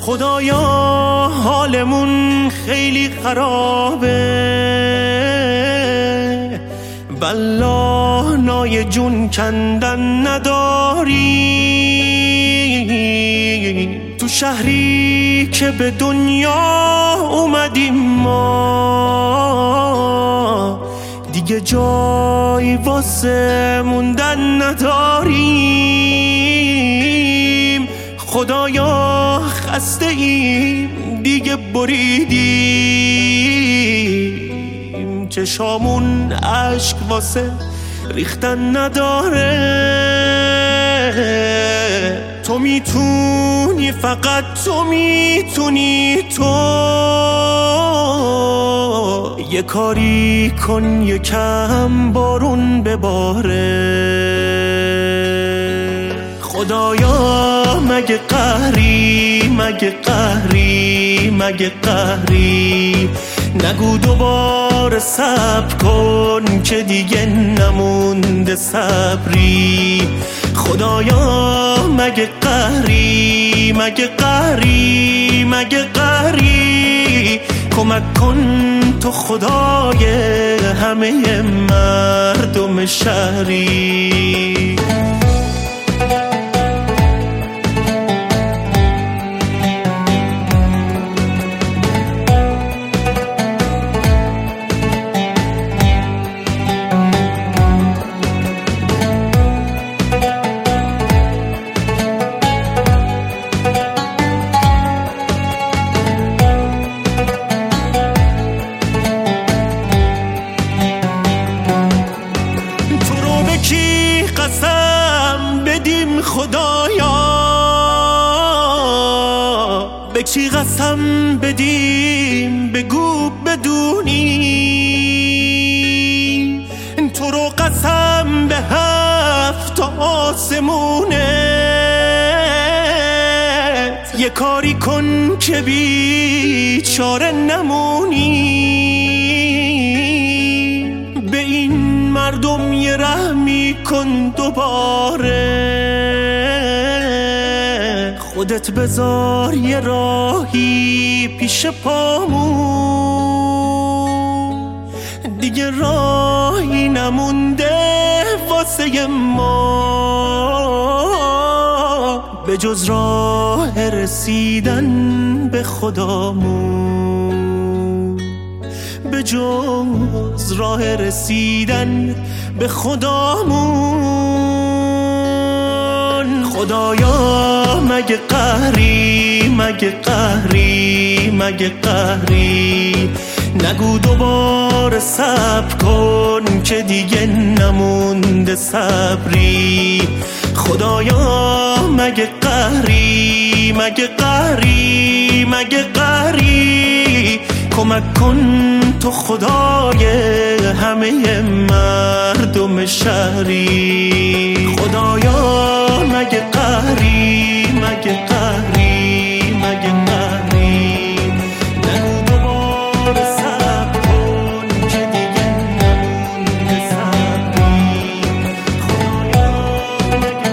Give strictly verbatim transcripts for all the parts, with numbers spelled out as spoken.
خدایا حالمون خیلی خرابه، والله نای جون کندن نداری. تو شهری که به دنیا اومدیم ما، دیگه جای واسه موندن نداریم. خدایا خسته ایم دیگه بریدیم، چشامون عشق واسه ریختن نداره. تو میتونی، فقط تو میتونی، تو یه کاری کن یکم بارون بباره. خدایا مگه قهری، مگه قهری، مگه قهری، نگو دوباره صبر کن که دیگه نمونده صبری. خدایا مگه قهری، مگه قهری، مگه قهری، کمک کن تو خدای همه مردم شهری. قسم بدیم خدایا، به چی قسم بدیم بگو بدونی. تو رو قسم به هفت آسمونت، یه کاری کن که بیچاره نمونی. به این مردم یه رحمی کن دوباره، خودت بذار یه راهی پیش پامون، دیگه راهی نمونده واسه ما به جز راه رسیدن به خدامون، به جز راه رسیدن به خدامون. خدایا مگه قهری، مگه قهری، مگه قهری، نگو دوباره صبر کن که دیگه نمونده صبری. خدایا مگه قهری، مگه قهری، مگه قهری، کمک کن تو خدای همه مردم شهری. خدایا مگه قهری، مگه قهری، مگه قهری، نگو دوباره صبر کن که دیگه نمونده صبری. خدایا مگه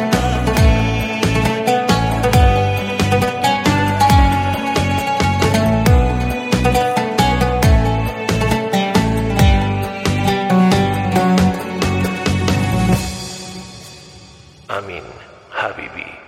Amin Habibi.